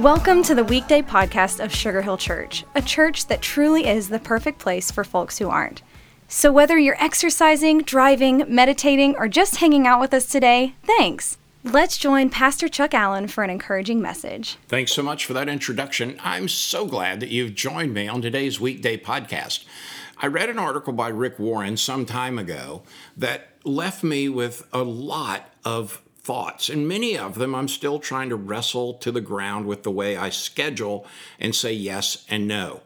Welcome to the weekday podcast of Sugar Hill Church, a church that truly is the perfect place for folks who aren't. So whether you're exercising, driving, meditating, or just hanging out with us today, thanks. Let's join Pastor Chuck Allen for an encouraging message. Thanks so much for that introduction. I'm so glad that you've joined me on today's weekday podcast. I read an article by Rick Warren some time ago that left me with a lot of thoughts, and many of them I'm still trying to wrestle to the ground with the way I schedule and say yes and no.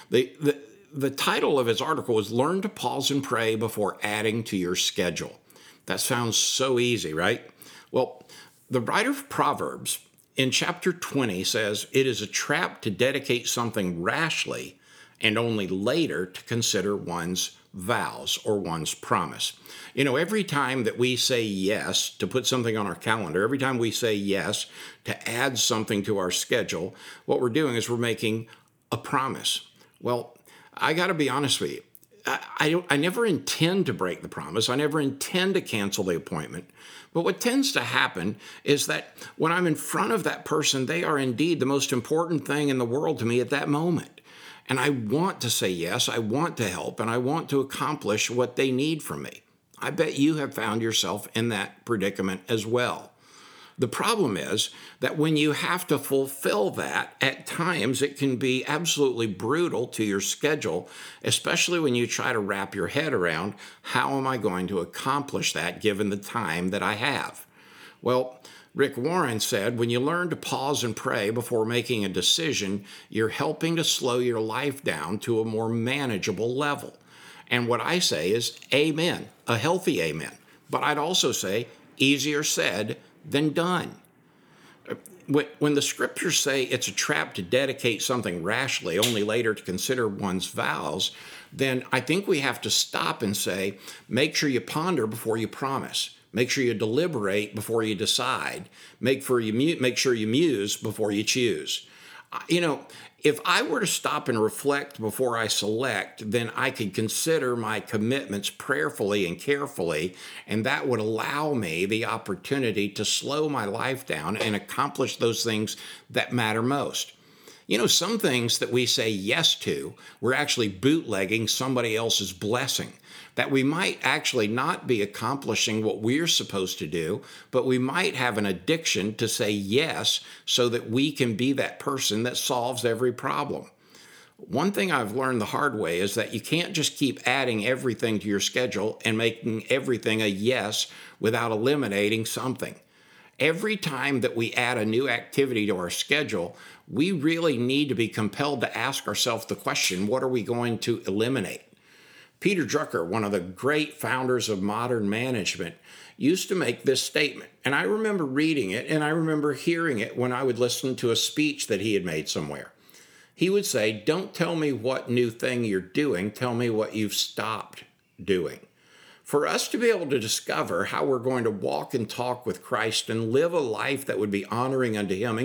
The title of his article is Learn to Pause and Pray Before Adding to Your Schedule. That sounds so easy, right? Well, the writer of Proverbs in chapter 20 says, "It is a trap to dedicate something rashly and only later to consider one's vows or one's promise." You know, every time that we say yes to put something on our calendar, every time we say yes to add something to our schedule, what we're doing is we're making a promise. Well, I got to be honest with you. I never intend to break the promise. I never intend to cancel the appointment. But what tends to happen is that when I'm in front of that person, they are indeed the most important thing in the world to me at that moment. And I want to say yes, I want to help, and I want to accomplish what they need from me. I bet you have found yourself in that predicament as well. The problem is that when you have to fulfill that, at times it can be absolutely brutal to your schedule, especially when you try to wrap your head around, how am I going to accomplish that given the time that I have? Well, Rick Warren said, when you learn to pause and pray before making a decision, you're helping to slow your life down to a more manageable level. And what I say is amen, a healthy amen. But I'd also say easier said than done. When the scriptures say it's a trap to dedicate something rashly, only later to consider one's vows, then I think we have to stop and say, make sure you ponder before you promise. Make sure you deliberate before you decide. Make sure you muse before you choose. You know, if I were to stop and reflect before I select, then I could consider my commitments prayerfully and carefully, and that would allow me the opportunity to slow my life down and accomplish those things that matter most. You know, some things that we say yes to, we're actually bootlegging somebody else's blessing. That we might actually not be accomplishing what we're supposed to do, but we might have an addiction to say yes so that we can be that person that solves every problem. One thing I've learned the hard way is that you can't just keep adding everything to your schedule and making everything a yes without eliminating something. Every time that we add a new activity to our schedule, we really need to be compelled to ask ourselves the question, what are we going to eliminate? Peter Drucker, one of the great founders of modern management, used to make this statement. And I remember reading it, and I remember hearing it when I would listen to a speech that he had made somewhere. He would say, don't tell me what new thing you're doing, tell me what you've stopped doing. For us to be able to discover how we're going to walk and talk with Christ and live a life that would be honoring unto Him,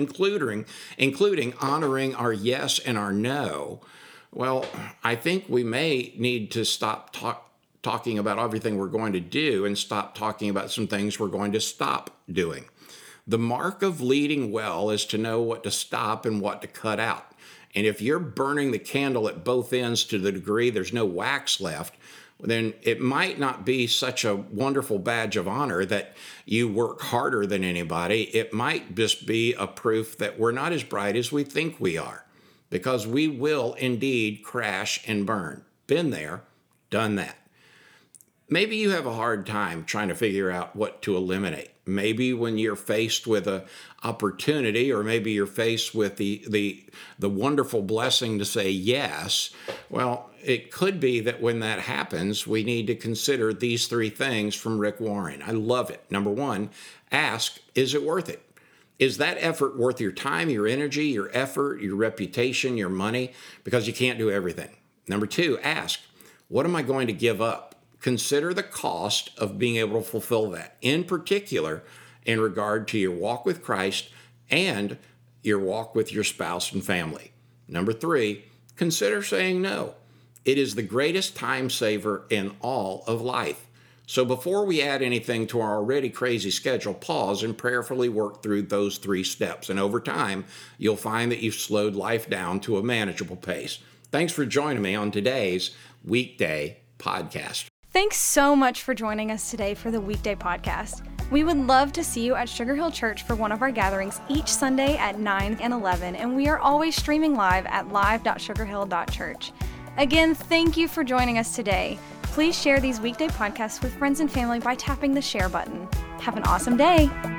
including honoring our yes and our no, well, I think we may need to stop talking about everything we're going to do and stop talking about some things we're going to stop doing. The mark of leading well is to know what to stop and what to cut out. And if you're burning the candle at both ends to the degree there's no wax left, then it might not be such a wonderful badge of honor that you work harder than anybody. It might just be a proof that we're not as bright as we think we are, because we will indeed crash and burn. Been there, done that. Maybe you have a hard time trying to figure out what to eliminate. Maybe when you're faced with an opportunity, or maybe you're faced with the wonderful blessing to say yes, well, it could be that when that happens, we need to consider these three things from Rick Warren. I love it. Number one, ask, is it worth it? Is that effort worth your time, your energy, your effort, your reputation, your money? Because you can't do everything. Number two, ask, what am I going to give up? Consider the cost of being able to fulfill that, in particular in regard to your walk with Christ and your walk with your spouse and family. Number three, consider saying no. It is the greatest time saver in all of life. So before we add anything to our already crazy schedule, pause and prayerfully work through those 3 steps. And over time, you'll find that you've slowed life down to a manageable pace. Thanks for joining me on today's Weekday Podcast. Thanks so much for joining us today for the Weekday Podcast. We would love to see you at Sugar Hill Church for one of our gatherings each Sunday at 9 and 11, and we are always streaming live at live.sugarhill.church. Again, thank you for joining us today. Please share these weekday podcasts with friends and family by tapping the share button. Have an awesome day.